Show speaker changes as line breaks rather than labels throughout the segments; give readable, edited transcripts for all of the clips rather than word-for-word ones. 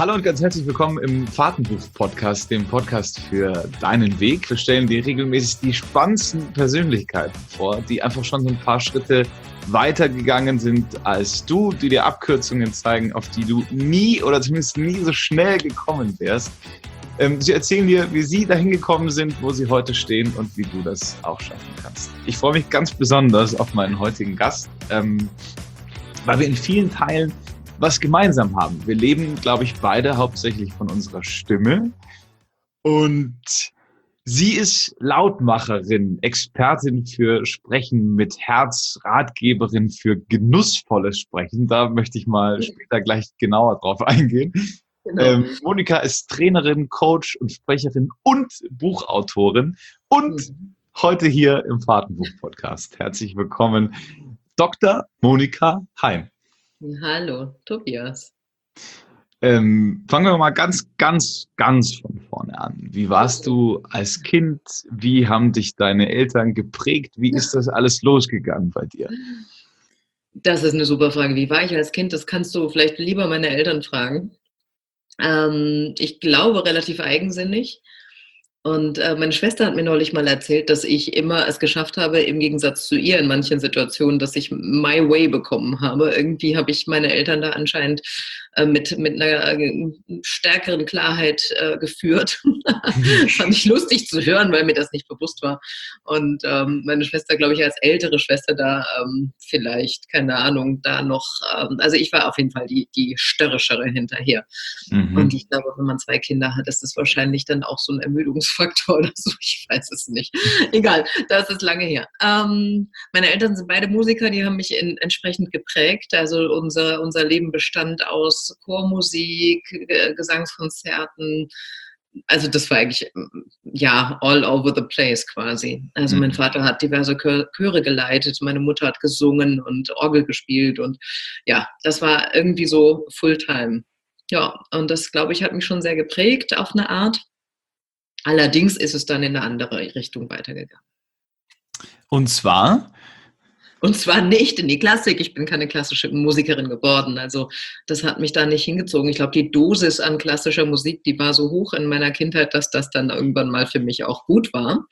Hallo und ganz herzlich willkommen im Fahrtenbuch-Podcast, dem Podcast für deinen Weg. Wir stellen dir regelmäßig die spannendsten Persönlichkeiten vor, die einfach schon so ein paar Schritte weitergegangen sind als du, die dir Abkürzungen zeigen, auf die du nie oder zumindest nie so schnell gekommen wärst. Sie erzählen dir, wie sie dahin gekommen sind, wo sie heute stehen und wie du das auch schaffen kannst. Ich freue mich ganz besonders auf meinen heutigen Gast, weil wir in vielen Teilen was gemeinsam haben. Wir leben, glaube ich, beide hauptsächlich von unserer Stimme. Und sie ist Lautmacherin, Expertin für Sprechen mit Herz, Ratgeberin für genussvolles Sprechen. Da möchte ich mal später gleich genauer drauf eingehen. Genau. Monika ist Trainerin, Coach und Sprecherin und Buchautorin und heute hier im Fahrtenbuch-Podcast. Herzlich willkommen, Dr. Monika Heim.
Hallo, Tobias.
Fangen wir mal ganz von vorne an. Wie warst du als Kind? Wie haben dich deine Eltern geprägt? Wie ist das alles losgegangen bei dir?
Das ist eine super Frage. Wie war ich als Kind? Das kannst du vielleicht lieber meine Eltern fragen. Ich glaube, relativ eigensinnig. Und meine Schwester hat mir neulich mal erzählt, dass ich immer es geschafft habe, im Gegensatz zu ihr in manchen Situationen, dass ich my way bekommen habe. Irgendwie habe ich meine Eltern da anscheinend mit einer stärkeren Klarheit geführt. Fand ich lustig zu hören, weil mir das nicht bewusst war. Und meine Schwester, glaube ich, als ältere Schwester da vielleicht, keine Ahnung, da noch, also ich war auf jeden Fall die störrischere hinterher. Und ich glaube, wenn man 2 Kinder hat, ist das wahrscheinlich dann auch so ein Ermüdungsfaktor oder so. Ich weiß es nicht. Egal, das ist lange her. Meine Eltern sind beide Musiker, die haben mich entsprechend geprägt. Also unser Leben bestand aus Chormusik, Gesangskonzerten. Also das war eigentlich, ja, all over the place quasi. Also mein Vater hat diverse Chöre geleitet, meine Mutter hat gesungen und Orgel gespielt und ja, das war irgendwie so Fulltime. Ja, und das, glaube ich, hat mich schon sehr geprägt auf eine Art. Allerdings ist es dann in eine andere Richtung weitergegangen.
Und zwar
nicht in die Klassik. Ich bin keine klassische Musikerin geworden. Also das hat mich da nicht hingezogen. Ich glaube, die Dosis an klassischer Musik, die war so hoch in meiner Kindheit, dass das dann irgendwann mal für mich auch gut war.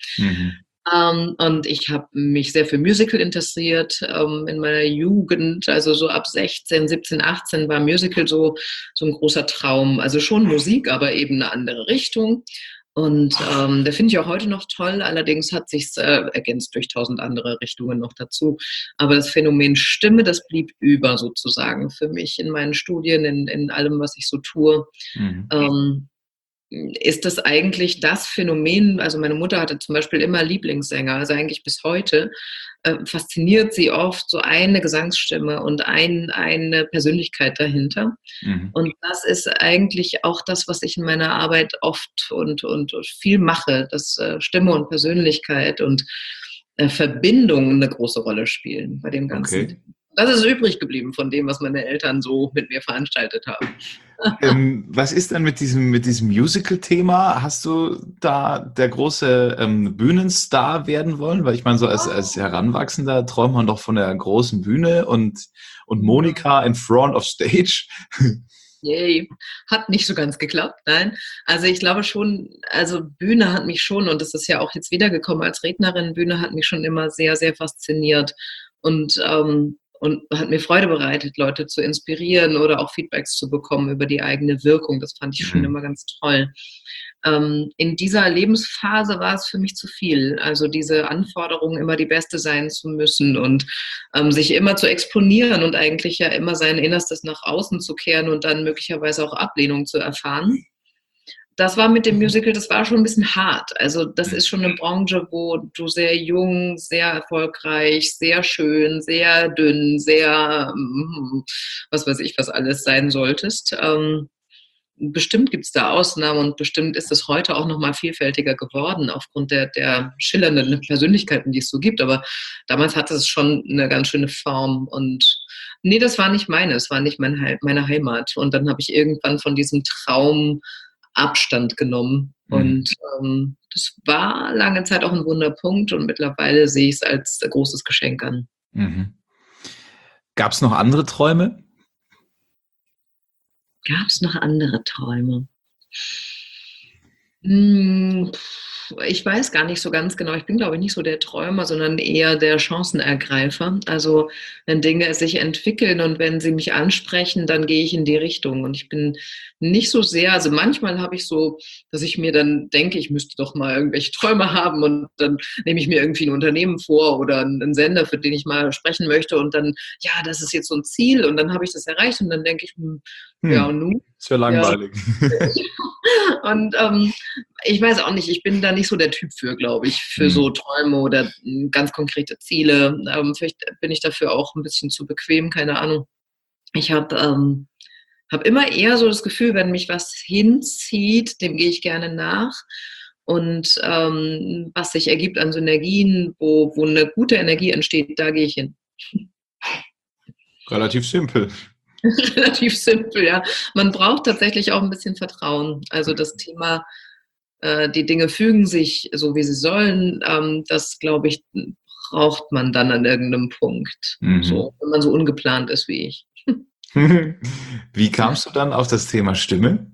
Und ich habe mich sehr für Musical interessiert in meiner Jugend. Also so ab 16, 17, 18 war Musical so ein großer Traum. Also schon Musik, aber eben eine andere Richtung. Und der finde ich auch heute noch toll. Allerdings hat sich's ergänzt durch 1000 andere Richtungen noch dazu. Aber das Phänomen Stimme, das blieb über sozusagen für mich in meinen Studien, in allem, was ich so tue. Ist das eigentlich das Phänomen, also meine Mutter hatte zum Beispiel immer Lieblingssänger, also eigentlich bis heute, fasziniert sie oft so eine Gesangsstimme und eine Persönlichkeit dahinter. Und das ist eigentlich auch das, was ich in meiner Arbeit oft und viel mache, dass Stimme und Persönlichkeit und Verbindung eine große Rolle spielen bei dem Ganzen.
Okay.
Das ist übrig geblieben von dem, was meine Eltern so mit mir veranstaltet haben.
Was ist denn mit diesem Musical-Thema? Hast du da der große Bühnenstar werden wollen? Weil ich meine, so als Heranwachsender träumt man doch von der großen Bühne und Monika in front of stage.
Yay. Hat nicht so ganz geklappt, nein. Also ich glaube schon, also Bühne hat mich schon, und das ist ja auch jetzt wiedergekommen als Rednerin, Bühne hat mich schon immer sehr, sehr fasziniert und hat mir Freude bereitet, Leute zu inspirieren oder auch Feedbacks zu bekommen über die eigene Wirkung. Das fand ich schon immer ganz toll. In dieser Lebensphase war es für mich zu viel. Also diese Anforderung, immer die Beste sein zu müssen und sich immer zu exponieren und eigentlich ja immer sein Innerstes nach außen zu kehren und dann möglicherweise auch Ablehnung zu erfahren. Das war mit dem Musical, das war schon ein bisschen hart. Also das ist schon eine Branche, wo du sehr jung, sehr erfolgreich, sehr schön, sehr dünn, sehr, was weiß ich, was alles sein solltest. Bestimmt gibt es da Ausnahmen und bestimmt ist es heute auch noch mal vielfältiger geworden aufgrund der schillernden Persönlichkeiten, die es so gibt. Aber damals hatte es schon eine ganz schöne Form und nee, das war nicht meine, es war nicht meine Heimat. Und dann habe ich irgendwann von diesem Traum Abstand genommen. Und das war lange Zeit auch ein Wunderpunkt und mittlerweile sehe ich es als großes Geschenk an.
Gab es noch andere Träume?
Gab es noch andere Träume? Hm, ich weiß gar nicht so ganz genau. Ich bin, glaube ich, nicht so der Träumer, sondern eher der Chancenergreifer. Also, wenn Dinge sich entwickeln und wenn sie mich ansprechen, dann gehe ich in die Richtung. Und ich bin nicht so sehr, also manchmal habe ich so, dass ich mir dann denke, ich müsste doch mal irgendwelche Träume haben und dann nehme ich mir irgendwie ein Unternehmen vor oder einen Sender, für den ich mal sprechen möchte und dann, ja, das ist jetzt so ein Ziel und dann habe ich das erreicht und dann denke ich, ja, und nun?
Ist ja
Ja.
langweilig.
Und ich weiß auch nicht, ich bin da nicht so der Typ für, glaube ich, für so
Hm.
Träume oder ganz konkrete Ziele. Vielleicht bin ich dafür auch ein bisschen zu bequem, keine Ahnung. Ich hab immer eher so das Gefühl, wenn mich was hinzieht, dem gehe ich gerne nach. Und was sich ergibt an Synergien, wo eine gute Energie entsteht, da gehe ich hin.
Relativ simpel.
Relativ simpel, ja. Man braucht tatsächlich auch ein bisschen Vertrauen. Also das Thema, die Dinge fügen sich so, wie sie sollen, das, glaube ich, braucht man dann an irgendeinem Punkt.
Mhm.
So, wenn man so ungeplant ist wie ich.
Wie kamst du dann auf das Thema Stimme?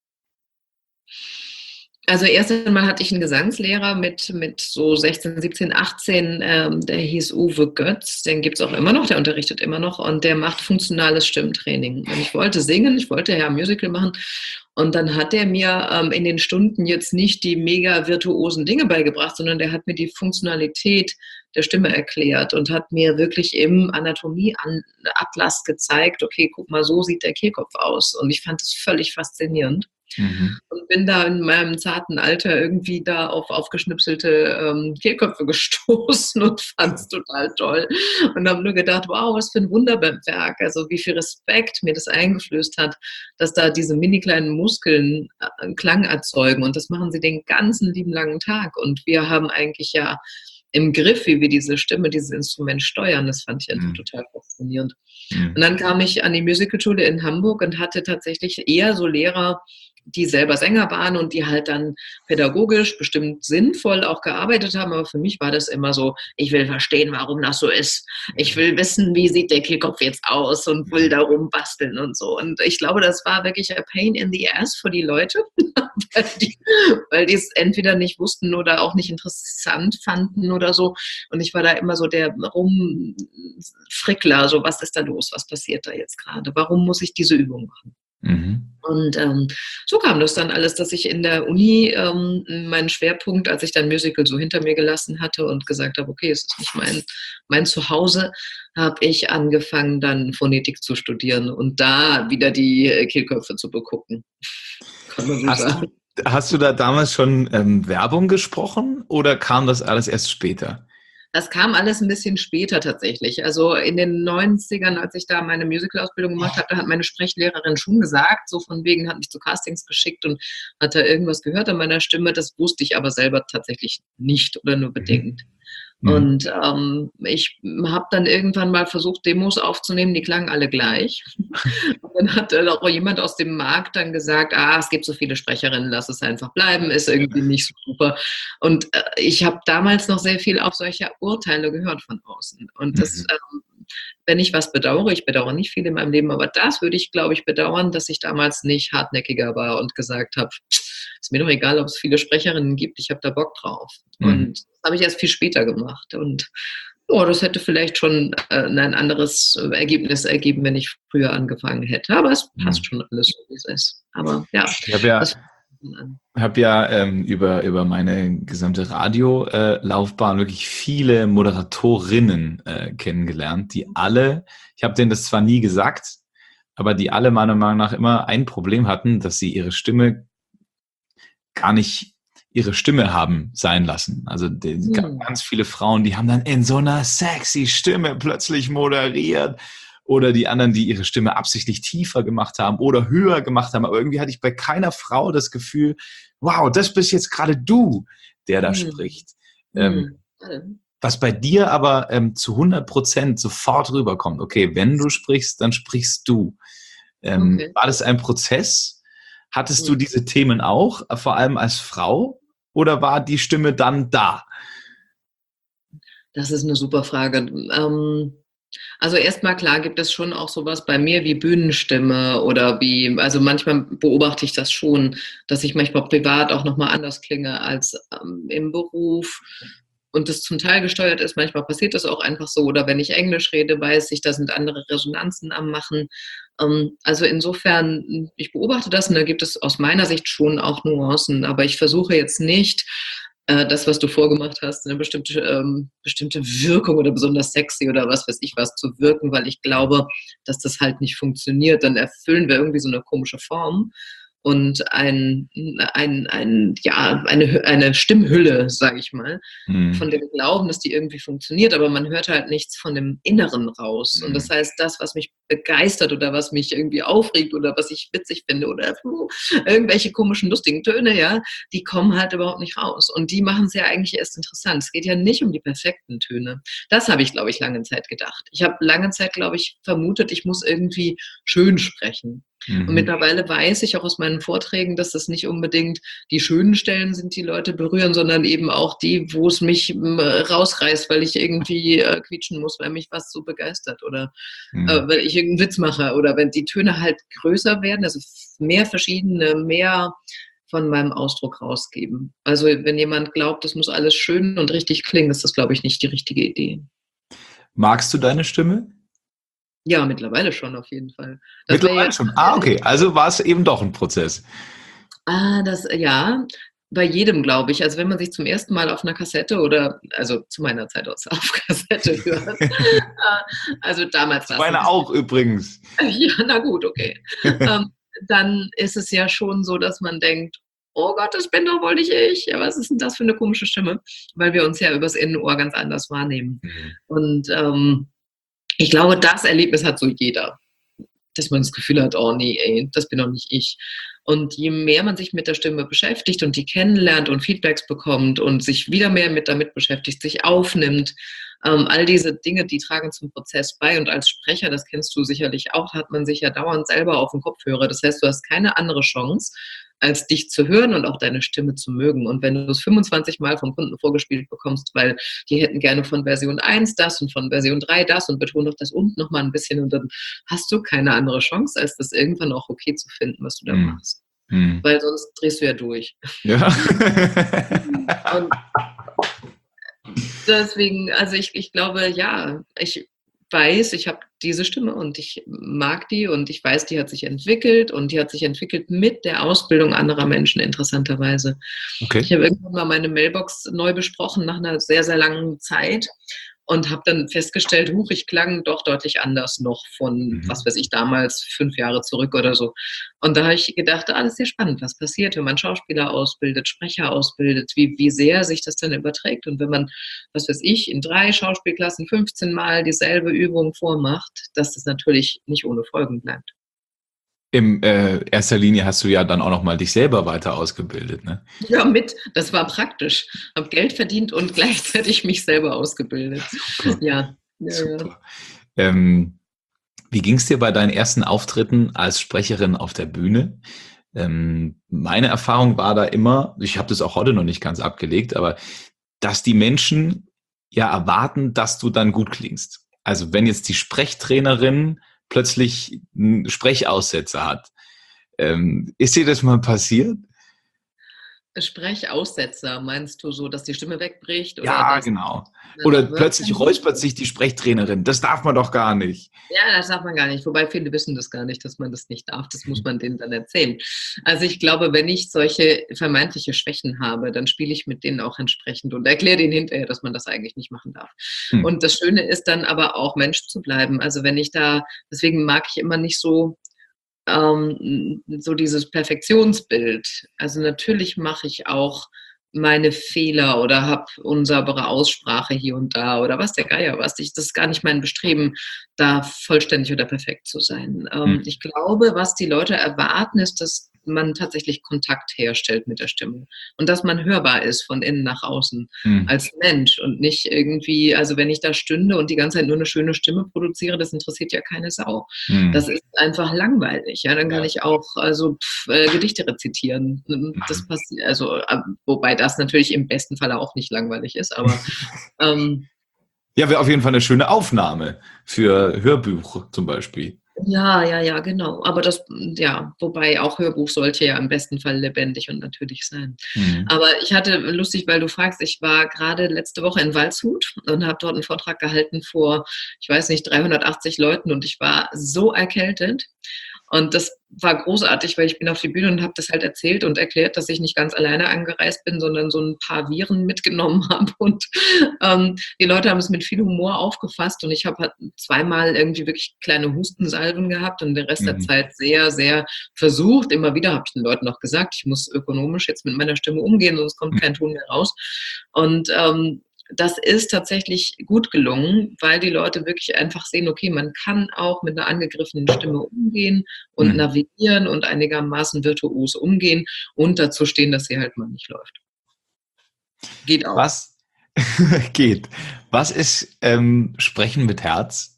Also erst einmal hatte ich einen Gesangslehrer mit so 16, 17, 18, der hieß Uwe Götz, den gibt's auch immer noch, der unterrichtet immer noch und der macht funktionales Stimmtraining. Und ich wollte singen, ich wollte ja ein Musical machen und dann hat er mir in den Stunden jetzt nicht die mega virtuosen Dinge beigebracht, sondern der hat mir die Funktionalität der Stimme erklärt und hat mir wirklich im Anatomieatlas gezeigt, okay, guck mal, so sieht der Kehlkopf aus. Und ich fand es völlig faszinierend.
Mhm.
Und bin da in meinem zarten Alter irgendwie da auf aufgeschnipselte Kehlköpfe gestoßen und fand es total toll. Und habe nur gedacht, wow, was für ein Wunderwerk. Also wie viel Respekt mir das eingeflößt hat, dass da diese mini kleinen Muskeln Klang erzeugen. Und das machen sie den ganzen lieben langen Tag. Und wir haben eigentlich ja im Griff, wie wir diese Stimme, dieses Instrument steuern. Das fand ich einfach
Mhm.
total faszinierend. Und
Mhm.
dann kam ich an die Musicalschule in Hamburg und hatte tatsächlich eher so Lehrer, die selber Sänger waren und die halt dann pädagogisch bestimmt sinnvoll auch gearbeitet haben. Aber für mich war das immer so, ich will verstehen, warum das so ist. Ich will wissen, wie sieht der Kehlkopf jetzt aus und will da rumbasteln und so. Und ich glaube, das war wirklich a pain in the ass für die Leute, weil die es entweder nicht wussten oder auch nicht interessant fanden oder so. Und ich war da immer so der Rumfrickler, so was ist da los, was passiert da jetzt gerade? Warum muss ich diese Übung machen?
Mhm.
Und so kam das dann alles, dass ich in der Uni meinen Schwerpunkt, als ich dann Musical so hinter mir gelassen hatte und gesagt habe, okay, es ist nicht mein Zuhause, habe ich angefangen, dann Phonetik zu studieren und da wieder die Kehlköpfe zu begucken. Kann man so
Hast
sagen.
hast du da damals schon Werbung gesprochen oder kam das alles erst später?
Das kam alles ein bisschen später tatsächlich. Also in den 90ern, als ich da meine Musical-Ausbildung gemacht habe, da hat meine Sprechlehrerin schon gesagt, so von wegen, hat mich zu Castings geschickt und hat da irgendwas gehört an meiner Stimme. Das wusste ich aber selber tatsächlich nicht oder nur
Mhm.
bedingt.
Mhm.
Und ich habe dann irgendwann mal versucht, Demos aufzunehmen, die klangen alle gleich. Und dann hat auch jemand aus dem Markt dann gesagt, es gibt so viele Sprecherinnen, lass es einfach bleiben, ist irgendwie nicht so super. Und ich habe damals noch sehr viel auch solcher Urteile gehört von außen. Und das,
Mhm.
wenn ich was bedauere, ich bedauere nicht viel in meinem Leben, aber das würde ich, glaube ich, bedauern, dass ich damals nicht hartnäckiger war und gesagt habe, ist mir doch egal, ob es viele Sprecherinnen gibt, ich habe da Bock drauf.
Mhm.
Und das habe ich erst viel später gemacht. Und oh, das hätte vielleicht schon ein anderes Ergebnis ergeben, wenn ich früher angefangen hätte. Aber es passt
Mhm.
schon alles, so wie es ist. Aber ja,
Ich habe ja,
das fängt an.
hab ja über meine gesamte Radiolaufbahn wirklich viele Moderatorinnen kennengelernt, die alle, ich habe denen das zwar nie gesagt, aber die alle meiner Meinung nach immer ein Problem hatten, dass sie ihre Stimme gar nicht ihre Stimme haben sein lassen. Also
Hm.
ganz viele Frauen, die haben dann in so einer sexy Stimme plötzlich moderiert oder die anderen, die ihre Stimme absichtlich tiefer gemacht haben oder höher gemacht haben. Aber irgendwie hatte ich bei keiner Frau das Gefühl, wow, das bist jetzt gerade du, der da
Hm.
spricht. Ähm,
Hm.
was bei dir aber zu 100% sofort rüberkommt. Okay, wenn du sprichst, dann sprichst du.
Okay.
War das ein Prozess? Hattest du
Hm.
diese Themen auch, vor allem als Frau? Oder war die Stimme dann da?
Das ist eine super Frage. Also erstmal klar gibt es schon auch sowas bei mir wie Bühnenstimme oder wie, also manchmal beobachte ich das schon, dass ich manchmal privat auch nochmal anders klinge als im Beruf und das zum Teil gesteuert ist. Manchmal passiert das auch einfach so oder wenn ich Englisch rede, weiß ich, da sind andere Resonanzen am Machen. Also insofern, ich beobachte das und da gibt es aus meiner Sicht schon auch Nuancen, aber ich versuche jetzt nicht, das, was du vorgemacht hast, eine bestimmte Wirkung oder besonders sexy oder was weiß ich was zu wirken, weil ich glaube, dass das halt nicht funktioniert. Dann erfüllen wir irgendwie so eine komische Form und eine Stimmhülle, sage ich mal, von dem Glauben, dass die irgendwie funktioniert, aber man hört halt nichts von dem Inneren raus. Und das heißt, das, was mich begeistert oder was mich irgendwie aufregt oder was ich witzig finde oder irgendwelche komischen, lustigen Töne, ja, die kommen halt überhaupt nicht raus. Und die machen es ja eigentlich erst interessant. Es geht ja nicht um die perfekten Töne. Das habe ich, glaube ich, lange Zeit gedacht. Ich habe lange Zeit, glaube ich, vermutet, ich muss irgendwie schön sprechen. Und mittlerweile weiß ich auch aus meinen Vorträgen, dass das nicht unbedingt die schönen Stellen sind, die Leute berühren, sondern eben auch die, wo es mich rausreißt, weil ich irgendwie quietschen muss, weil mich was so begeistert oder weil ich irgendeinen Witz mache oder wenn die Töne halt größer werden, also mehr verschiedene, mehr von meinem Ausdruck rausgeben. Also wenn jemand glaubt, das muss alles schön und richtig klingen, ist das, glaube ich, nicht die richtige Idee.
Magst du deine Stimme?
Ja, mittlerweile schon auf jeden Fall.
Mittlerweile schon. Okay. Also war es eben doch ein Prozess.
Ja, bei jedem, glaube ich. Also wenn man sich zum ersten Mal auf einer Kassette oder, also zu meiner Zeit aus auf Kassette hört, also damals
das meine auch übrigens.
Ja, na gut, okay. Dann ist es ja schon so, dass man denkt, oh Gott, das bin doch wohl nicht ich. Ja, was ist denn das für eine komische Stimme? Weil wir uns ja übers Innenohr ganz anders wahrnehmen. Und ich glaube, das Erlebnis hat so jeder, dass man das Gefühl hat, oh nee, ey, das bin doch nicht ich. Und je mehr man sich mit der Stimme beschäftigt und die kennenlernt und Feedbacks bekommt und sich wieder mehr damit beschäftigt, sich aufnimmt, all diese Dinge, die tragen zum Prozess bei. Und als Sprecher, das kennst du sicherlich auch, hat man sich ja dauernd selber auf den Kopfhörer. Das heißt, du hast keine andere Chance, als dich zu hören und auch deine Stimme zu mögen. Und wenn du es 25 Mal vom Kunden vorgespielt bekommst, weil die hätten gerne von Version 1 das und von Version 3 das und betonen doch das und noch mal ein bisschen und dann hast du keine andere Chance, als das irgendwann auch okay zu finden, was du da machst. Weil sonst drehst du ja durch.
Ja.
Und deswegen, also ich glaube, ja, ich weiß, ich habe diese Stimme und ich mag die und ich weiß, die hat sich entwickelt und die hat sich entwickelt mit der Ausbildung anderer Menschen, interessanterweise.
Okay.
Ich habe irgendwann mal meine Mailbox neu besprochen nach einer sehr, sehr langen Zeit und habe dann festgestellt, ich klang doch deutlich anders noch von, was weiß ich, damals 5 Jahre zurück oder so. Und da habe ich gedacht, das ist ja spannend, was passiert, wenn man Schauspieler ausbildet, Sprecher ausbildet, wie sehr sich das dann überträgt. Und wenn man, was weiß ich, in 3 Schauspielklassen 15 Mal dieselbe Übung vormacht, dass das natürlich nicht ohne Folgen bleibt.
In erster Linie hast du ja dann auch noch mal dich selber weiter ausgebildet, ne?
Ja, das war praktisch. Habe Geld verdient und gleichzeitig mich selber ausgebildet.
Super.
Ja.
Super. Wie ging es dir bei deinen ersten Auftritten als Sprecherin auf der Bühne? Meine Erfahrung war da immer, ich habe das auch heute noch nicht ganz abgelegt, aber dass die Menschen ja erwarten, dass du dann gut klingst. Also wenn jetzt die Sprechtrainerin plötzlich einen Sprechaussetzer hat. Ist dir das mal passiert?
Sprechaussetzer, meinst du so, dass die Stimme wegbricht? Oder
ja, genau. Oder plötzlich räuspert sich die Sprechtrainerin. Das darf man doch gar nicht.
Ja, das darf man gar nicht. Wobei viele wissen das gar nicht, dass man das nicht darf. Das muss man denen dann erzählen. Also ich glaube, wenn ich solche vermeintliche Schwächen habe, dann spiele ich mit denen auch entsprechend und erkläre denen hinterher, dass man das eigentlich nicht machen darf. Und das Schöne ist dann aber auch, Mensch zu bleiben. Also wenn ich deswegen mag ich immer nicht so dieses Perfektionsbild. Also natürlich mache ich auch meine Fehler oder habe unsaubere Aussprache hier und da oder was der Geier was. Das ist gar nicht mein Bestreben, da vollständig oder perfekt zu sein. Ich glaube, was die Leute erwarten, ist, dass man tatsächlich Kontakt herstellt mit der Stimme und dass man hörbar ist von innen nach außen als Mensch und nicht irgendwie, also wenn ich da stünde und die ganze Zeit nur eine schöne Stimme produziere, das interessiert ja keine Sau. Das ist einfach langweilig. Ja, dann kann ich auch Gedichte rezitieren. Das passiert, also wobei das natürlich im besten Falle auch nicht langweilig ist, aber
Ja, wäre auf jeden Fall eine schöne Aufnahme für Hörbuch zum Beispiel.
Ja, genau. Aber ja, wobei auch Hörbuch sollte ja im besten Fall lebendig und natürlich sein.
Mhm.
Aber ich hatte, lustig, weil du fragst, ich war gerade letzte Woche in Waldshut und habe dort einen Vortrag gehalten vor, ich weiß nicht, 380 Leuten und ich war so erkältet. Und das war großartig, weil ich bin auf die Bühne und habe das halt erzählt und erklärt, dass ich nicht ganz alleine angereist bin, sondern so ein paar Viren mitgenommen habe. Und die Leute haben es mit viel Humor aufgefasst und ich habe halt zweimal irgendwie wirklich kleine Hustensalben gehabt und den Rest der
Mhm.
Zeit sehr, sehr versucht. Immer wieder habe ich den Leuten noch gesagt, ich muss ökonomisch jetzt mit meiner Stimme umgehen, sonst kommt kein Ton mehr raus. Und das ist tatsächlich gut gelungen, weil die Leute wirklich einfach sehen, okay, man kann auch mit einer angegriffenen Stimme umgehen und
Mhm.
navigieren und einigermaßen virtuos umgehen und dazu stehen, dass sie halt mal nicht läuft. Geht auch.
Was geht? Was ist Sprechen mit Herz?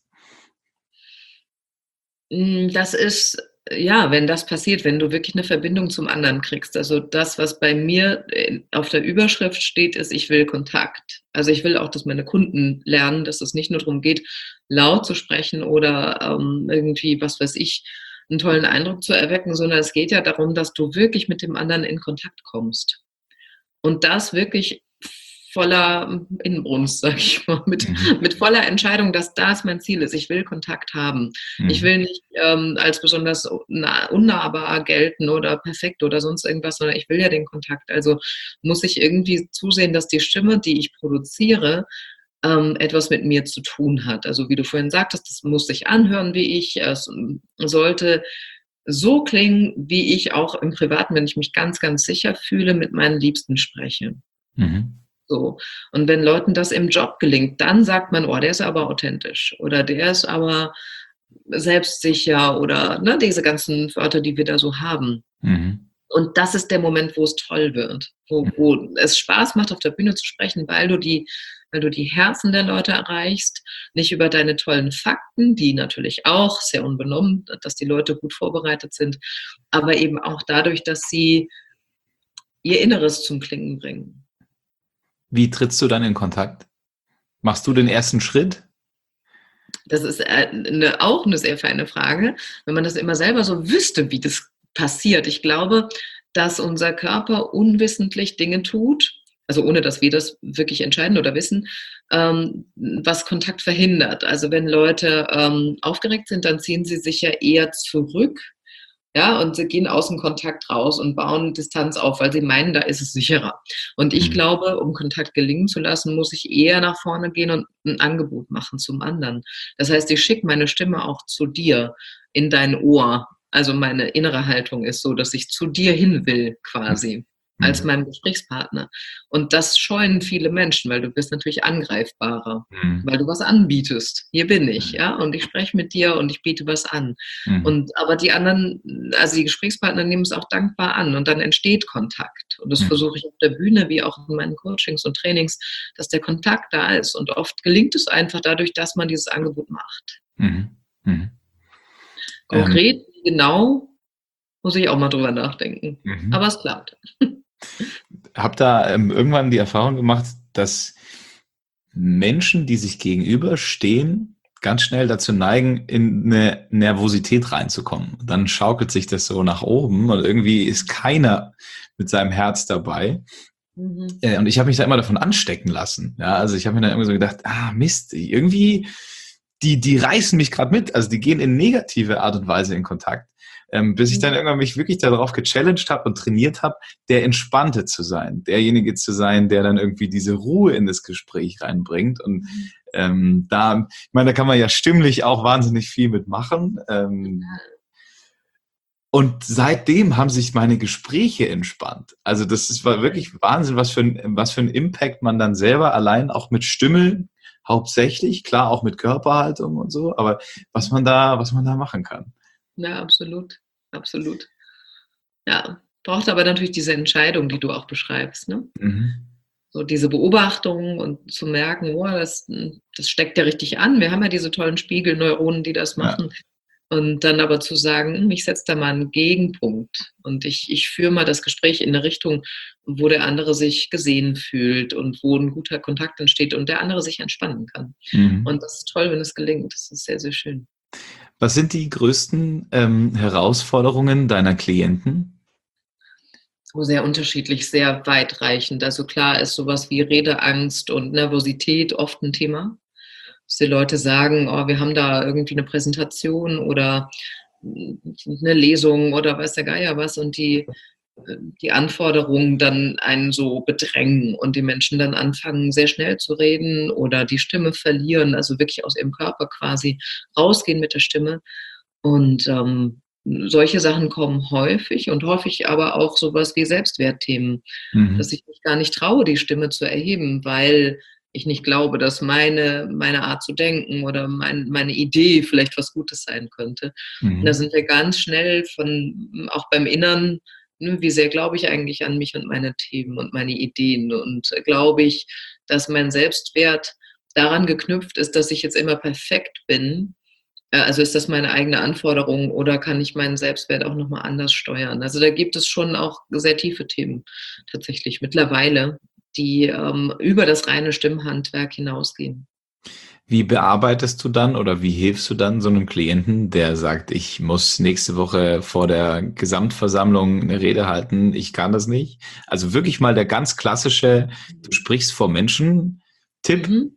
Das ist, ja, wenn das passiert, wenn du wirklich eine Verbindung zum anderen kriegst. Also das, was bei mir auf der Überschrift steht, ist, ich will Kontakt. Also ich will auch, dass meine Kunden lernen, dass es nicht nur darum geht, laut zu sprechen oder irgendwie, was weiß ich, einen tollen Eindruck zu erwecken, sondern es geht ja darum, dass du wirklich mit dem anderen in Kontakt kommst. Und das wirklich voller Inbrunst, sag ich mal,
Mhm.
mit voller Entscheidung, dass das mein Ziel ist. Ich will Kontakt haben. Ich
Mhm.
will nicht als besonders unnahbar gelten oder perfekt oder sonst irgendwas, sondern ich will ja den Kontakt. Also muss ich irgendwie zusehen, dass die Stimme, die ich produziere, etwas mit mir zu tun hat. Also wie du vorhin sagtest, das muss sich anhören wie ich. Es sollte so klingen, wie ich auch im Privaten, wenn ich mich ganz, ganz sicher fühle, mit meinen Liebsten spreche.
Mhm.
So. Und wenn Leuten das im Job gelingt, dann sagt man, oh, der ist aber authentisch oder der ist aber selbstsicher oder ne, diese ganzen Wörter, die wir da so haben.
Mhm.
Und das ist der Moment, wo es toll wird, wo es Spaß macht, auf der Bühne zu sprechen, weil du die Herzen der Leute erreichst, nicht über deine tollen Fakten, die natürlich auch sehr unbenommen, dass die Leute gut vorbereitet sind, aber eben auch dadurch, dass sie ihr Inneres zum Klingen bringen.
Wie trittst du dann in Kontakt? Machst du den ersten Schritt?
Das ist auch eine sehr feine Frage, wenn man das immer selber so wüsste, wie das passiert. Ich glaube, dass unser Körper unwissentlich Dinge tut, also ohne dass wir das wirklich entscheiden oder wissen, was Kontakt verhindert. Also wenn Leute aufgeregt sind, dann ziehen sie sich ja eher zurück. Ja, und sie gehen aus dem Kontakt raus und bauen Distanz auf, weil sie meinen, da ist es sicherer. Und ich
Mhm.
glaube, um Kontakt gelingen zu lassen, muss ich eher nach vorne gehen und ein Angebot machen zum anderen. Das heißt, ich schicke meine Stimme auch zu dir in dein Ohr. Also meine innere Haltung ist so, dass ich zu dir hin will, quasi, als
Mhm.
meinem Gesprächspartner. Und das scheuen viele Menschen, weil du bist natürlich angreifbarer,
Mhm.
weil du was anbietest. Hier bin ich,
Mhm.
ja, und ich spreche mit dir und ich biete was an.
Mhm.
Und aber die anderen, also die Gesprächspartner nehmen es auch dankbar an und dann entsteht Kontakt. Und das
Mhm.
versuche ich auf der Bühne wie auch in meinen Coachings und Trainings, dass der Kontakt da ist. Und oft gelingt es einfach dadurch, dass man dieses Angebot macht.
Mhm. Mhm. Ähm,
Konkret, genau, muss ich auch mal drüber nachdenken. Aber
mhm.
es klappt.
Hab da irgendwann die Erfahrung gemacht, dass Menschen, die sich gegenüberstehen, ganz schnell dazu neigen, in eine Nervosität reinzukommen. Dann schaukelt sich das so nach oben und irgendwie ist keiner mit seinem Herz dabei.
Mhm.
Und ich habe mich da immer davon anstecken lassen. Ja, also ich habe mir dann immer so gedacht, Mist, irgendwie, die reißen mich gerade mit. Also die gehen in negative Art und Weise in Kontakt. Bis ich dann
Mhm.
irgendwann mich wirklich darauf gechallenged habe und trainiert habe, der Entspannte zu sein, derjenige zu sein, der dann irgendwie diese Ruhe in das Gespräch reinbringt. Und ich meine, da kann man ja stimmlich auch wahnsinnig viel mitmachen. Und seitdem haben sich meine Gespräche entspannt. Also war wirklich Wahnsinn, was für ein Impact man dann selber allein auch mit Stimme hauptsächlich, klar auch mit Körperhaltung und so, aber was man da machen kann.
Ja, absolut. Absolut. Ja, braucht aber natürlich diese Entscheidung, die du auch beschreibst, ne?
Mhm.
So diese Beobachtung und zu merken, oh, das steckt ja richtig an. Wir haben ja diese tollen Spiegelneuronen, die das
Ja.
machen. Und dann aber zu sagen, ich setze da mal einen Gegenpunkt und ich führe mal das Gespräch in eine Richtung, wo der andere sich gesehen fühlt und wo ein guter Kontakt entsteht und der andere sich entspannen kann.
Mhm.
Und das ist toll, wenn es gelingt. Das ist sehr, sehr schön.
Was sind die größten Herausforderungen deiner Klienten?
Oh, sehr unterschiedlich, sehr weitreichend. Also klar ist sowas wie Redeangst und Nervosität oft ein Thema, dass die Leute sagen, oh, wir haben da irgendwie eine Präsentation oder eine Lesung oder weiß der Geier was und die Anforderungen dann einen so bedrängen und die Menschen dann anfangen, sehr schnell zu reden oder die Stimme verlieren, also wirklich aus ihrem Körper quasi rausgehen mit der Stimme. Und solche Sachen kommen häufig und häufig aber auch sowas wie Selbstwertthemen, dass
Mhm.
ich mich gar nicht traue, die Stimme zu erheben, weil ich nicht glaube, dass meine Art zu denken oder meine Idee vielleicht was Gutes sein könnte. Und da
Mhm.
sind wir ganz schnell von, auch beim Innern, ne, wie sehr glaube ich eigentlich an mich und meine Themen und meine Ideen und glaube ich, dass mein Selbstwert daran geknüpft ist, dass ich jetzt immer perfekt bin, also ist das meine eigene Anforderung oder kann ich meinen Selbstwert auch nochmal anders steuern? Also da gibt es schon auch sehr tiefe Themen tatsächlich mittlerweile, die über das reine Stimmhandwerk hinausgehen.
Wie bearbeitest du dann oder wie hilfst du dann so einem Klienten, der sagt, ich muss nächste Woche vor der Gesamtversammlung eine Rede halten, ich kann das nicht? Also wirklich mal der ganz klassische, du sprichst vor Menschen, Tipp.
Mhm.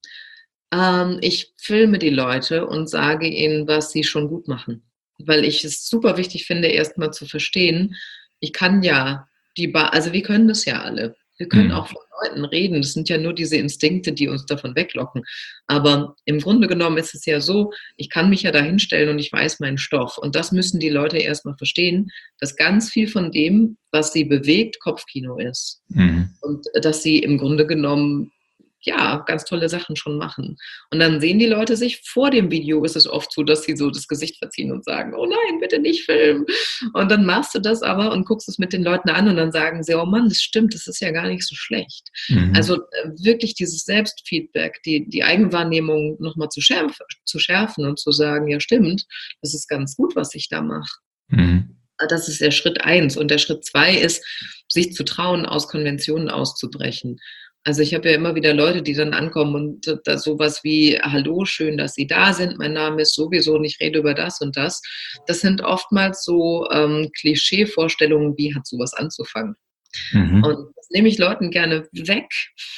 Ich filme die Leute und sage ihnen, was sie schon gut machen. Weil ich es super wichtig finde, erstmal zu verstehen, ich kann ja also wir können das ja alle. Wir können
Mhm.
auch von Leuten reden. Das sind ja nur diese Instinkte, die uns davon weglocken. Aber im Grunde genommen ist es ja so, ich kann mich ja da hinstellen und ich weiß meinen Stoff. Und das müssen die Leute erstmal verstehen, dass ganz viel von dem, was sie bewegt, Kopfkino ist.
Mhm.
Und dass sie im Grunde genommen ja, ganz tolle Sachen schon machen. Und dann sehen die Leute sich, vor dem Video ist es oft so, dass sie so das Gesicht verziehen und sagen, oh nein, bitte nicht filmen. Und dann machst du das aber und guckst es mit den Leuten an und dann sagen sie, oh Mann, das stimmt, das ist ja gar nicht so schlecht.
Mhm.
Also wirklich dieses Selbstfeedback, die Eigenwahrnehmung nochmal zu schärfen und zu sagen, ja stimmt, das ist ganz gut, was ich da mache.
Mhm.
Das ist der Schritt eins. Und der Schritt zwei ist, sich zu trauen, aus Konventionen auszubrechen. Also ich habe ja immer wieder Leute, die dann ankommen und da sowas wie, hallo, schön, dass Sie da sind, mein Name ist sowieso und ich rede über das und das. Das sind oftmals so Klischee-Vorstellungen, wie hat sowas anzufangen. Und
Mhm.
das nehme ich Leuten gerne weg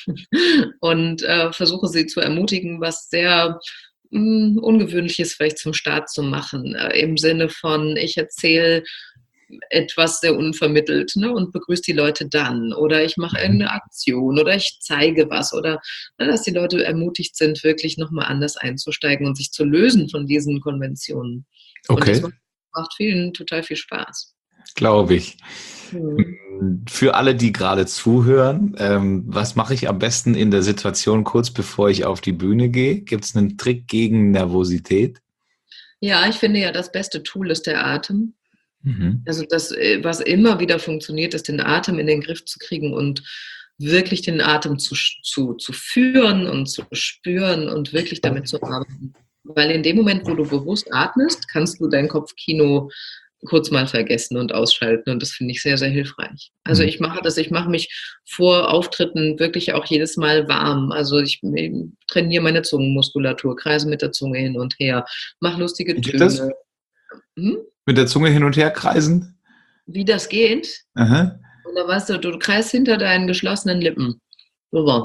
und versuche sie zu ermutigen, was sehr Ungewöhnliches vielleicht zum Start zu machen. Im Sinne von, ich erzähle etwas sehr unvermittelt, ne, und begrüße die Leute dann. Oder ich mache
Mhm.
irgendeine Aktion oder ich zeige was. Oder ne, dass die Leute ermutigt sind, wirklich nochmal anders einzusteigen und sich zu lösen von diesen Konventionen. Und das
Okay,
macht vielen total viel Spaß.
glaube ich.
Mhm.
Für alle, die gerade zuhören, was mache ich am besten in der Situation kurz bevor ich auf die Bühne gehe? Gibt es einen Trick gegen Nervosität?
Ja, ich finde ja, das beste Tool ist der Atem.
Mhm.
Also das, was immer wieder funktioniert, ist den Atem in den Griff zu kriegen und wirklich den Atem zu führen und zu spüren und wirklich damit zu arbeiten. Weil in dem Moment, wo du bewusst atmest, kannst du dein Kopfkino kurz mal vergessen und ausschalten. Und das finde ich sehr, sehr hilfreich. Also
Mhm.
ich mache das, ich mache mich vor Auftritten wirklich auch jedes Mal warm. Also ich trainiere meine Zungenmuskulatur, kreise mit der Zunge hin und her, mache lustige
Wie geht das?
Töne. Hm?
Mit der Zunge hin und her kreisen?
Wie das geht?
Aha.
Und da weißt du, du kreist hinter deinen geschlossenen Lippen. So,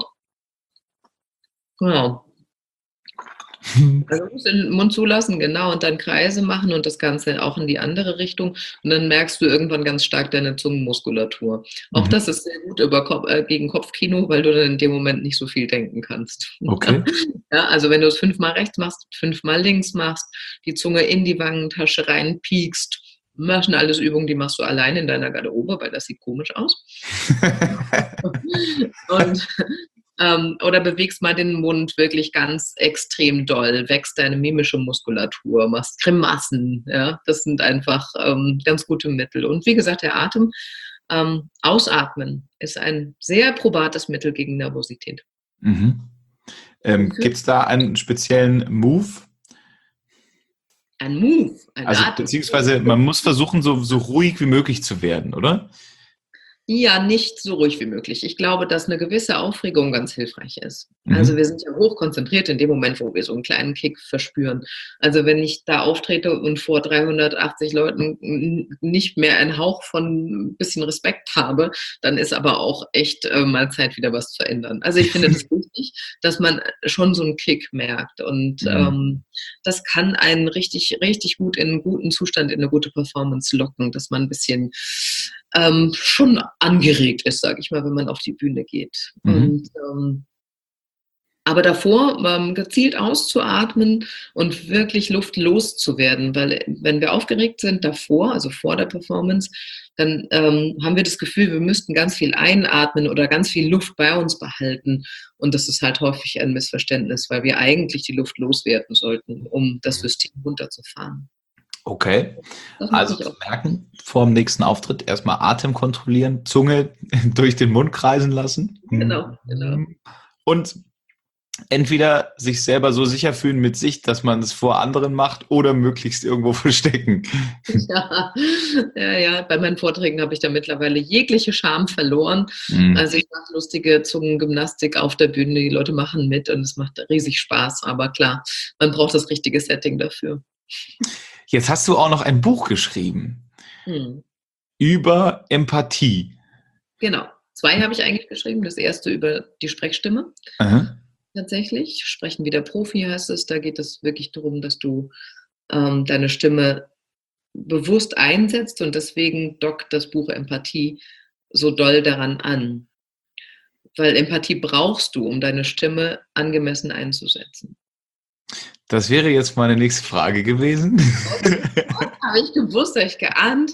genau. Also du musst den Mund zulassen, genau, und dann Kreise machen und das Ganze auch in die andere Richtung. Und dann merkst du irgendwann ganz stark deine Zungenmuskulatur. Auch
Mhm.
das ist sehr gut gegen Kopfkino, weil du dann in dem Moment nicht so viel denken kannst.
Okay.
Ja, also wenn du es 5-mal rechts machst, 5-mal links machst, die Zunge in die Wangentasche reinpiekst, das sind alles Übungen, die machst du allein in deiner Garderobe, weil das sieht komisch aus. Und oder bewegst mal den Mund wirklich ganz extrem doll, wächst deine mimische Muskulatur, machst Grimassen, ja, das sind einfach ganz gute Mittel. Und wie gesagt, der Atem, ausatmen ist ein sehr probates Mittel gegen Nervosität.
Mhm.
Und
Gibt es da einen speziellen Move?
ein Move, ein
Also
Atem.
beziehungsweise man muss versuchen, so ruhig wie möglich zu werden, oder?
Ja, nicht so ruhig wie möglich. Ich glaube, dass eine gewisse Aufregung ganz hilfreich ist. Also,
Mhm.
wir sind ja hochkonzentriert in dem Moment, wo wir so einen kleinen Kick verspüren. Also, wenn ich da auftrete und vor 380 Leuten nicht mehr einen Hauch von ein bisschen Respekt habe, dann ist aber auch echt, mal Zeit, wieder was zu ändern. Also, ich finde das wichtig, dass man schon so einen Kick merkt und,
Mhm.
das kann einen richtig richtig gut in 'n guten Zustand, in eine gute Performance locken, dass man ein bisschen schon angeregt ist, sage ich mal, wenn man auf die Bühne geht.
Mhm.
Und, aber davor gezielt auszuatmen und wirklich Luft loszuwerden, weil wenn wir aufgeregt sind davor, also vor der Performance, dann haben wir das Gefühl, wir müssten ganz viel einatmen oder ganz viel Luft bei uns behalten. Und das ist halt häufig ein Missverständnis, weil wir eigentlich die Luft loswerden sollten, um das System runterzufahren.
Okay.
Das mache
Also
ich
zu
auch.
merken, vor dem nächsten Auftritt erstmal Atem kontrollieren, Zunge durch den Mund kreisen lassen.
Genau, genau.
Und entweder sich selber so sicher fühlen mit sich, dass man es vor anderen macht oder möglichst irgendwo verstecken.
Ja, ja, ja. Bei meinen Vorträgen habe ich da mittlerweile jegliche Scham verloren.
Mhm.
Also ich mache lustige Zungengymnastik auf der Bühne, die Leute machen mit und es macht riesig Spaß. Aber klar, man braucht das richtige Setting dafür.
Jetzt hast du auch noch ein Buch geschrieben
Mhm.
über Empathie.
Genau. 2 habe ich eigentlich geschrieben. Das erste über die Sprechstimme.
Aha.
Tatsächlich. Sprechen wie der Profi heißt es. Da geht es wirklich darum, dass du deine Stimme bewusst einsetzt und deswegen dockt das Buch Empathie so doll daran an. Weil Empathie brauchst du, um deine Stimme angemessen einzusetzen.
Das wäre jetzt meine nächste Frage gewesen.
Habe ich gewusst, habe ich geahnt.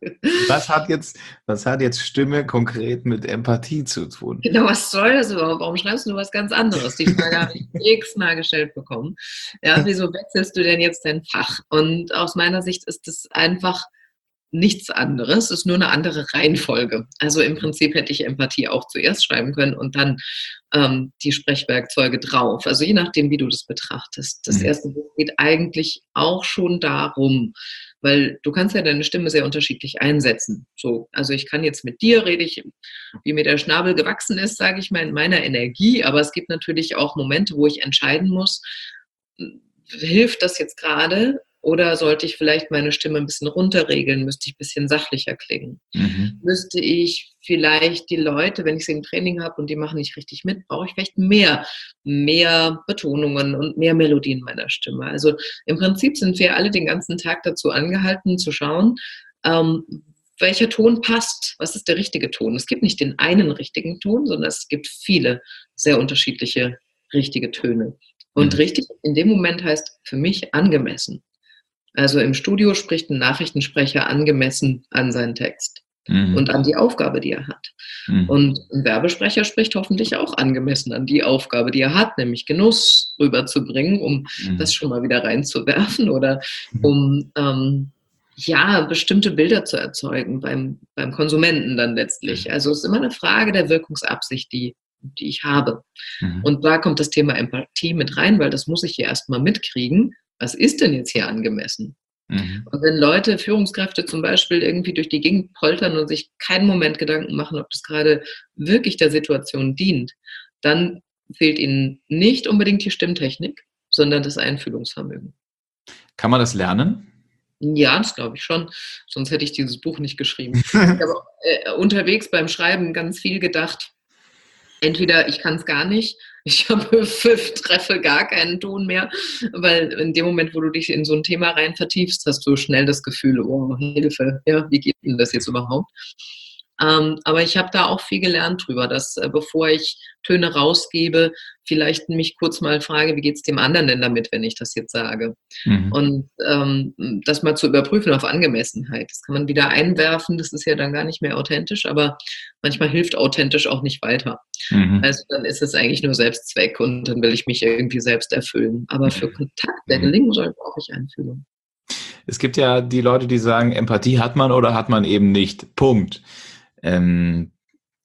Was hat jetzt Stimme konkret mit Empathie zu tun?
Genau, was soll das überhaupt? Warum schreibst du was ganz anderes? Die Frage habe ich x-mal gestellt bekommen. Ja, wieso wechselst du denn jetzt dein Fach? Und aus meiner Sicht ist es einfach nichts anderes, ist nur eine andere Reihenfolge. Also im Prinzip hätte ich Empathie auch zuerst schreiben können und dann die Sprechwerkzeuge drauf. Also je nachdem, wie du das betrachtest. Das
Mhm.
erste Buch geht eigentlich auch schon darum, weil du kannst ja deine Stimme sehr unterschiedlich einsetzen. So, also ich kann jetzt mit dir rede ich, wie mir der Schnabel gewachsen ist, sage ich mal, in meiner Energie, aber es gibt natürlich auch Momente, wo ich entscheiden muss, hilft das jetzt gerade oder sollte ich vielleicht meine Stimme ein bisschen runterregeln? Müsste ich ein bisschen sachlicher klingen?
Mhm.
Müsste ich vielleicht die Leute, wenn ich sie im Training habe und die machen nicht richtig mit, brauche ich vielleicht mehr Betonungen und mehr Melodie in meiner Stimme. Also im Prinzip sind wir alle den ganzen Tag dazu angehalten zu schauen, ähm, welcher Ton passt, was ist der richtige Ton. Es gibt nicht den einen richtigen Ton, sondern es gibt viele sehr unterschiedliche richtige Töne. Und
Mhm.
richtig in dem Moment heißt für mich angemessen. Also im Studio spricht ein Nachrichtensprecher angemessen an seinen Text und
Mhm.
an die Aufgabe, die er hat.
Mhm.
Und ein Werbesprecher spricht hoffentlich auch angemessen an die Aufgabe, die er hat, nämlich Genuss rüberzubringen, um das
Mhm.
schon mal wieder reinzuwerfen oder um ja, bestimmte Bilder zu erzeugen beim Konsumenten dann letztlich. Also es ist immer eine Frage der Wirkungsabsicht, die ich habe.
Mhm.
Und da kommt das Thema Empathie mit rein, weil das muss ich hier erstmal mitkriegen. Was ist denn jetzt hier angemessen?
Mhm.
Und wenn Leute, Führungskräfte zum Beispiel irgendwie durch die Gegend poltern und sich keinen Moment Gedanken machen, ob das gerade wirklich der Situation dient, dann fehlt ihnen nicht unbedingt die Stimmtechnik, sondern das Einfühlungsvermögen.
Kann man das lernen?
Ja, das glaube ich schon, sonst hätte ich dieses Buch nicht geschrieben. Ich habe auch, unterwegs beim Schreiben ganz viel gedacht, entweder ich kann es gar nicht, ich habe treffe gar keinen Ton mehr, weil in dem Moment, wo du dich in so ein Thema rein vertiefst, hast du schnell das Gefühl: „Oh, Hilfe, ja, wie geht denn das jetzt überhaupt?“ Aber ich habe da auch viel gelernt drüber, dass, bevor ich Töne rausgebe, vielleicht mich kurz mal frage: „Wie geht's dem anderen denn damit, wenn ich das jetzt sage?“
Mhm.
Und, das mal zu überprüfen auf Angemessenheit. Das kann man wieder einwerfen, das ist ja dann gar nicht mehr authentisch, aber manchmal hilft authentisch auch nicht weiter.
Mhm.
Also, dann ist es eigentlich nur Selbstzweck und dann will ich mich irgendwie selbst erfüllen. Aber für Kontakt, der
Mhm.
gelingen soll, brauche ich Einfühlung.
Es gibt ja die Leute, die sagen, Empathie hat man oder hat man eben nicht. Punkt. Ähm,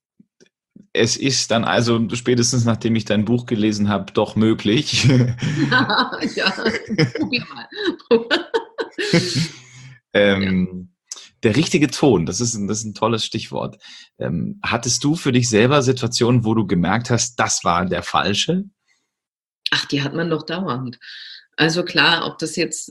Es ist dann also spätestens nachdem ich dein Buch gelesen habe, doch möglich.
Ja, probier mal.
Der richtige Ton, das ist ein tolles Stichwort. Hattest du für dich selber Situationen, wo du gemerkt hast, das war der falsche?
Ach, die hat man doch dauernd. Also klar, ob das jetzt,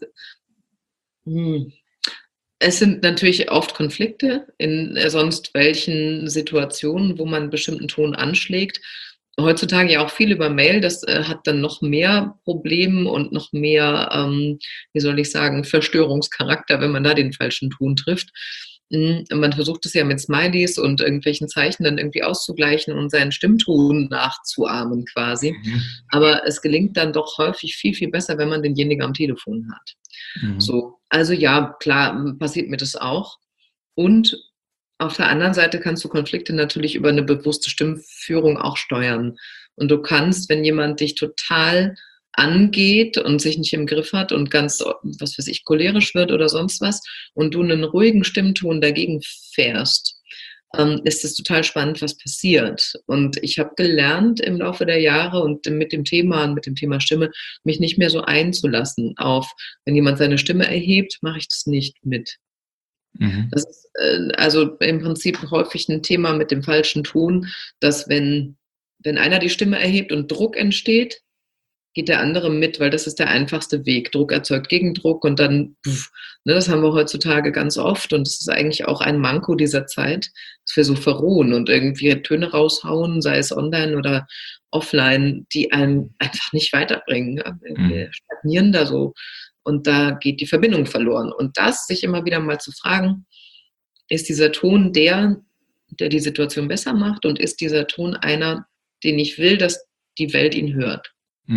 es sind natürlich oft Konflikte in sonst welchen Situationen, wo man einen bestimmten Ton anschlägt. Heutzutage ja auch viel über Mail, das hat dann noch mehr Probleme und noch mehr, wie soll ich sagen, Verstörungscharakter, wenn man da den falschen Ton trifft. Man versucht es ja mit Smileys und irgendwelchen Zeichen dann irgendwie auszugleichen und seinen Stimmton nachzuahmen quasi. Aber es gelingt dann doch häufig viel, viel besser, wenn man denjenigen am Telefon hat. So, also ja, klar, passiert mir das auch. Und auf der anderen Seite kannst du Konflikte natürlich über eine bewusste Stimmführung auch steuern. Und du kannst, wenn jemand dich total angeht und sich nicht im Griff hat und ganz, was weiß ich, cholerisch wird oder sonst was und du einen ruhigen Stimmton dagegen fährst, ist es total spannend, was passiert. Und ich habe gelernt im Laufe der Jahre und mit dem Thema Stimme, mich nicht mehr so einzulassen auf, wenn jemand seine Stimme erhebt, mache ich das nicht mit. Das ist also im Prinzip häufig ein Thema mit dem falschen Ton, dass wenn einer die Stimme erhebt und Druck entsteht, geht der andere mit, weil das ist der einfachste Weg. Druck erzeugt Gegendruck und dann, das haben wir heutzutage ganz oft und das ist eigentlich auch ein Manko dieser Zeit, dass wir so verrohen und irgendwie Töne raushauen, sei es online oder offline, die einem einfach nicht weiterbringen. Wir stagnieren da so und da geht die Verbindung verloren. Und das, sich immer wieder mal zu fragen, ist dieser Ton der die Situation besser macht und ist dieser Ton einer, den ich will, dass die Welt ihn hört?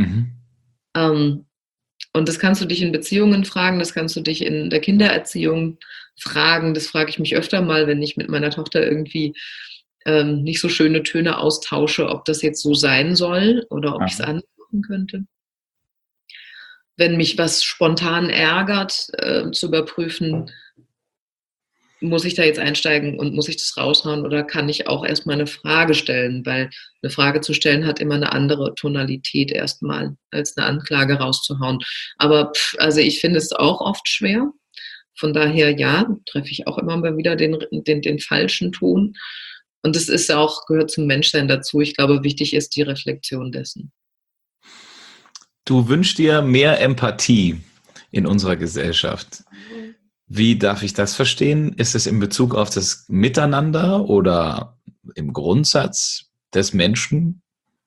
Und das kannst du dich in Beziehungen fragen, das kannst du dich in der Kindererziehung fragen. Das frage ich mich öfter mal, wenn ich mit meiner Tochter irgendwie nicht so schöne Töne austausche, ob das jetzt so sein soll oder ob ich es anders machen könnte. Wenn mich was spontan ärgert, zu überprüfen, muss ich da jetzt einsteigen und muss ich das raushauen oder kann ich auch erstmal eine Frage stellen? Weil eine Frage zu stellen hat immer eine andere Tonalität erstmal, als eine Anklage rauszuhauen. Aber also ich finde es auch oft schwer. Von daher, ja, treffe ich auch immer mal wieder den falschen Ton. Und das ist auch, gehört zum Menschsein dazu. Ich glaube, wichtig ist die Reflexion dessen.
Du wünschst dir mehr Empathie in unserer Gesellschaft. Wie darf ich das verstehen? Ist es in Bezug auf das Miteinander oder im Grundsatz des Menschen?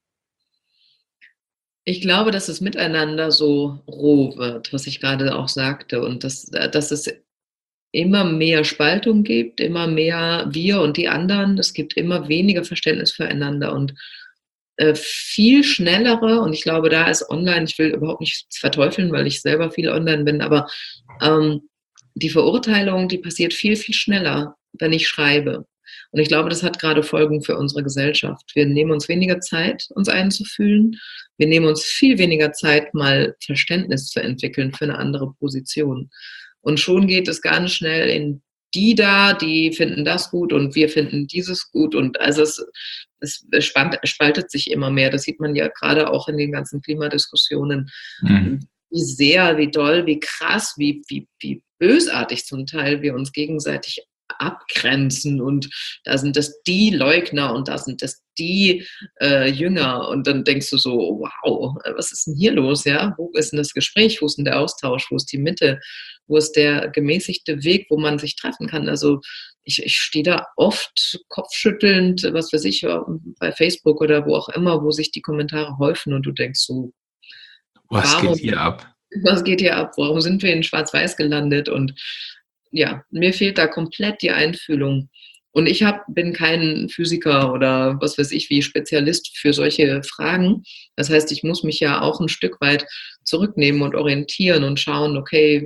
Ich glaube, dass das Miteinander so roh wird, was ich gerade auch sagte, und dass es immer mehr Spaltung gibt, immer mehr wir und die anderen. Es gibt immer weniger Verständnis füreinander und viel schnellere, und ich glaube, da ist online, ich will überhaupt nichts verteufeln, weil ich selber viel online bin, aber die Verurteilung, die passiert viel, viel schneller, wenn ich schreibe. Und ich glaube, das hat gerade Folgen für unsere Gesellschaft. Wir nehmen uns weniger Zeit, uns einzufühlen. Wir nehmen uns viel weniger Zeit, mal Verständnis zu entwickeln für eine andere Position. Und schon geht es ganz schnell in die finden das gut und wir finden dieses gut. Und also es spaltet sich immer mehr. Das sieht man ja gerade auch in den ganzen Klimadiskussionen. Wie sehr, wie doll, wie krass, wie bösartig zum Teil wir uns gegenseitig abgrenzen und da sind das die Leugner und da sind das die Jünger und dann denkst du so, wow, was ist denn hier los, ja? Wo ist denn das Gespräch, wo ist denn der Austausch, wo ist die Mitte, wo ist der gemäßigte Weg, wo man sich treffen kann? Also ich stehe da oft kopfschüttelnd, was weiß ich, bei Facebook oder wo auch immer, wo sich die Kommentare häufen und du denkst so,
was geht hier ab?
Was geht hier ab? Warum sind wir in Schwarz-Weiß gelandet? Und ja, mir fehlt da komplett die Einfühlung. Und ich bin kein Physiker oder was weiß ich wie Spezialist für solche Fragen. Das heißt, ich muss mich ja auch ein Stück weit zurücknehmen und orientieren und schauen, okay,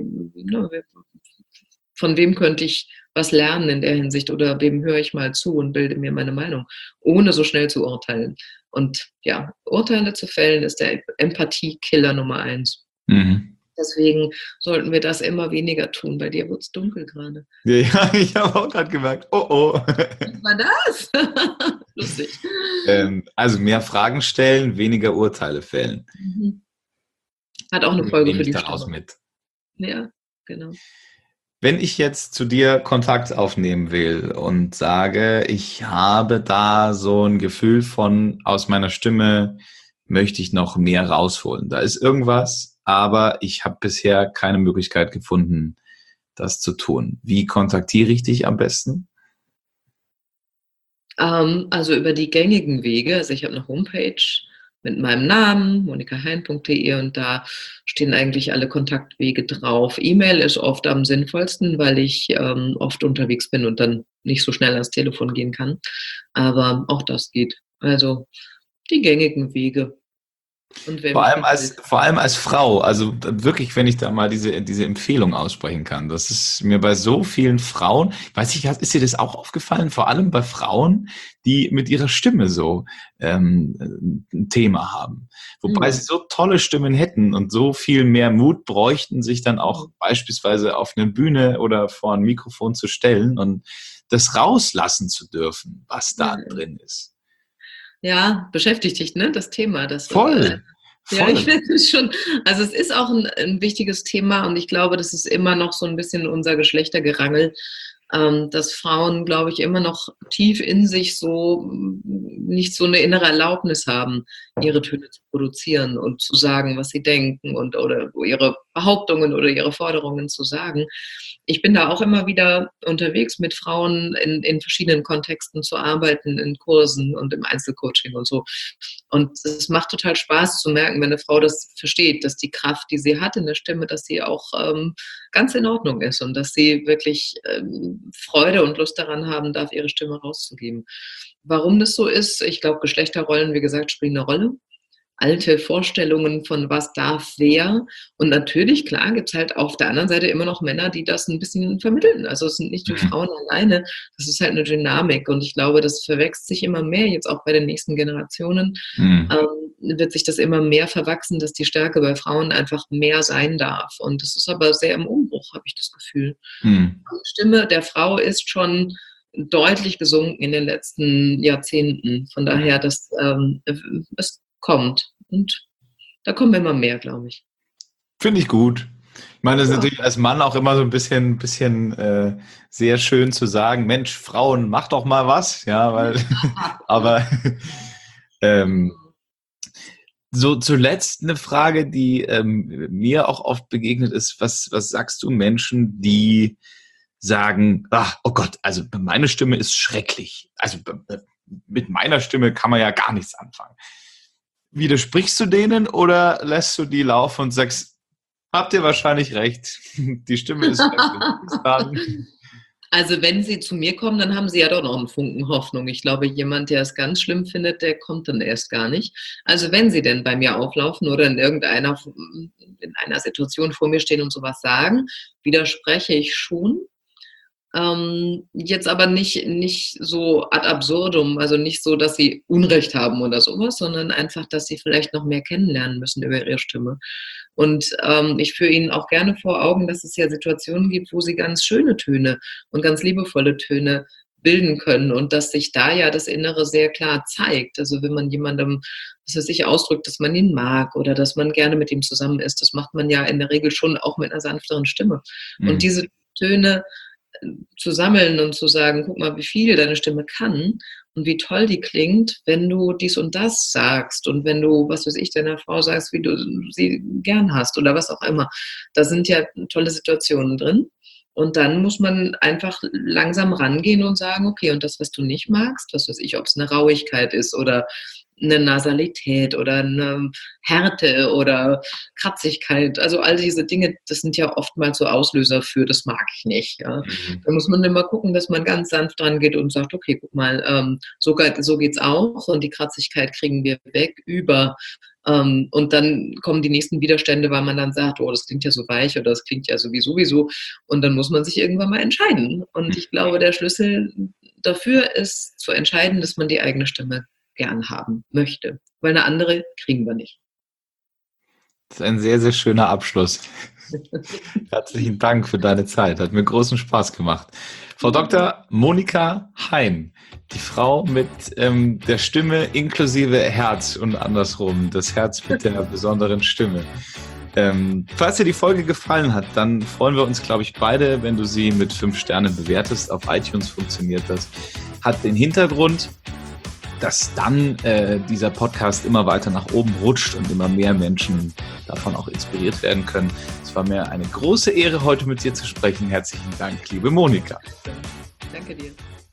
von wem könnte ich was lernen in der Hinsicht oder wem höre ich mal zu und bilde mir meine Meinung, ohne so schnell zu urteilen. Und ja, Urteile zu fällen ist der Empathie-Killer Nummer 1. Deswegen sollten wir das immer weniger tun. Bei dir wird es dunkel gerade.
Ja, ich habe auch gerade gemerkt, oh.
Was war das? Lustig.
Also mehr Fragen stellen, weniger Urteile fällen.
Hat auch eine Folge
Nehme
für die
ich daraus
Stimme.
mit.
Ja. genau.
Wenn ich jetzt zu dir Kontakt aufnehmen will und sage, ich habe da so ein Gefühl von, aus meiner Stimme möchte ich noch mehr rausholen. Da ist irgendwas, aber ich habe bisher keine Möglichkeit gefunden, das zu tun. Wie kontaktiere ich dich am besten?
Also über die gängigen Wege. Also ich habe eine Homepage mit meinem Namen, monikahein.de, und da stehen eigentlich alle Kontaktwege drauf. E-Mail ist oft am sinnvollsten, weil ich oft unterwegs bin und dann nicht so schnell ans Telefon gehen kann. Aber auch das geht. Also die gängigen Wege. Und wer mich gefällt.
Vor allem als Frau, also wirklich, wenn ich da mal diese Empfehlung aussprechen kann. Das ist mir bei so vielen Frauen, weiß ich, ist dir das auch aufgefallen? Vor allem bei Frauen, die mit ihrer Stimme so ein Thema haben. Wobei sie so tolle Stimmen hätten und so viel mehr Mut bräuchten, sich dann auch beispielsweise auf eine Bühne oder vor ein Mikrofon zu stellen und das rauslassen zu dürfen, was da drin ist.
Ja, beschäftigt dich, ne, das Thema.
Voll.
Ja, ich finde es schon, also es ist auch ein wichtiges Thema, und ich glaube, das ist immer noch so ein bisschen unser Geschlechtergerangel, dass Frauen, glaube ich, immer noch tief in sich so nicht so eine innere Erlaubnis haben, ihre Töne zu produzieren und zu sagen, was sie denken, oder ihre Behauptungen oder ihre Forderungen zu sagen. Ich bin da auch immer wieder unterwegs, mit Frauen in verschiedenen Kontexten zu arbeiten, in Kursen und im Einzelcoaching und so. Und es macht total Spaß zu merken, wenn eine Frau das versteht, dass die Kraft, die sie hat in der Stimme, dass sie auch ganz in Ordnung ist und dass sie wirklich Freude und Lust daran haben darf, ihre Stimme rauszugeben. Warum das so ist, ich glaube, Geschlechterrollen, wie gesagt, spielen eine Rolle. Alte Vorstellungen von was darf wer. Und natürlich, klar, gibt es halt auf der anderen Seite immer noch Männer, die das ein bisschen vermitteln. Also es sind nicht nur Frauen alleine, das ist halt eine Dynamik. Und ich glaube, das verwächst sich immer mehr, jetzt auch bei den nächsten Generationen, wird sich das immer mehr verwachsen, dass die Stärke bei Frauen einfach mehr sein darf. Und das ist aber sehr im Umbruch, habe ich das Gefühl. Die Stimme der Frau ist schon deutlich gesunken in den letzten Jahrzehnten. Von daher, das kommt. Und da kommen immer mehr, glaube ich.
Finde ich gut. Ich meine, das ist natürlich als Mann auch immer so ein bisschen sehr schön zu sagen, Mensch, Frauen, mach doch mal was. Ja, weil, aber so zuletzt eine Frage, die mir auch oft begegnet ist, was sagst du Menschen, die sagen, oh Gott, also meine Stimme ist schrecklich. Also mit meiner Stimme kann man ja gar nichts anfangen. Widersprichst du denen oder lässt du die laufen und sagst, habt ihr wahrscheinlich recht, die Stimme ist schrecklich.
Also wenn sie zu mir kommen, dann haben sie ja doch noch einen Funken Hoffnung. Ich glaube, jemand, der es ganz schlimm findet, der kommt dann erst gar nicht. Also wenn sie denn bei mir auflaufen oder in einer Situation vor mir stehen und sowas sagen, widerspreche ich schon. Jetzt aber nicht so ad absurdum, also nicht so, dass sie Unrecht haben oder sowas, sondern einfach, dass sie vielleicht noch mehr kennenlernen müssen über ihre Stimme. Und ich führe ihnen auch gerne vor Augen, dass es ja Situationen gibt, wo sie ganz schöne Töne und ganz liebevolle Töne bilden können und dass sich da ja das Innere sehr klar zeigt. Also wenn man jemandem, ausdrückt, dass man ihn mag oder dass man gerne mit ihm zusammen ist, das macht man ja in der Regel schon auch mit einer sanfteren Stimme. Und diese Töne zu sammeln und zu sagen, guck mal, wie viel deine Stimme kann und wie toll die klingt, wenn du dies und das sagst und wenn du, was weiß ich, deiner Frau sagst, wie du sie gern hast oder was auch immer. Da sind ja tolle Situationen drin. Und dann muss man einfach langsam rangehen und sagen, okay, und das, was du nicht magst, was weiß ich, ob es eine Rauigkeit ist oder eine Nasalität oder eine Härte oder Kratzigkeit, also all diese Dinge, das sind ja oftmals so Auslöser für, das mag ich nicht. Ja. Da muss man immer gucken, dass man ganz sanft dran geht und sagt, okay, guck mal, so geht's auch und die Kratzigkeit kriegen wir weg und dann kommen die nächsten Widerstände, weil man dann sagt, oh, das klingt ja so weich oder das klingt ja sowieso. Und dann muss man sich irgendwann mal entscheiden. Und ich glaube, der Schlüssel dafür ist zu entscheiden, dass man die eigene Stimme gern haben möchte. Weil eine andere kriegen wir nicht.
Das ist ein sehr, sehr schöner Abschluss. Herzlichen Dank für deine Zeit. Hat mir großen Spaß gemacht. Frau Dr. Monika Hein, die Frau mit der Stimme inklusive Herz und andersrum, das Herz mit der besonderen Stimme. Falls dir die Folge gefallen hat, dann freuen wir uns, glaube ich, beide, wenn du sie mit 5 Sternen bewertest. Auf iTunes funktioniert das. Hat den Hintergrund, dass dann dieser Podcast immer weiter nach oben rutscht und immer mehr Menschen davon auch inspiriert werden können. Es war mir eine große Ehre, heute mit dir zu sprechen. Herzlichen Dank, liebe Monika.
Danke dir.